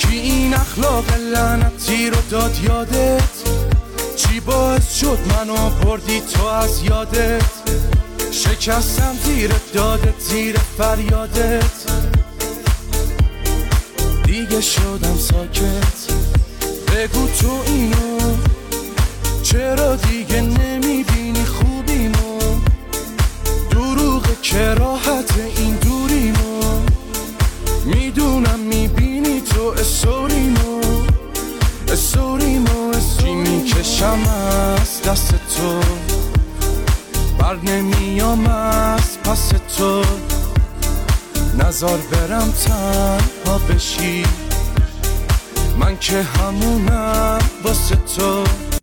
کی این اخلاق لعنتی رو داد یادت؟ چی باعث شد منو بردی تو از یادت؟ شکستم زیرت دادت زیر فریادت، دیگه شدم ساکت. بگو تو اینو چرا دیگه نمیبینی خوبیمو؟ دروغ کراهت این دوریمو، میدونم میبینی تو استوریمو چی میکشم از دست تو، بر نمیام از پس تو. نزار برم تنها بشی، من که همونم واسه تو.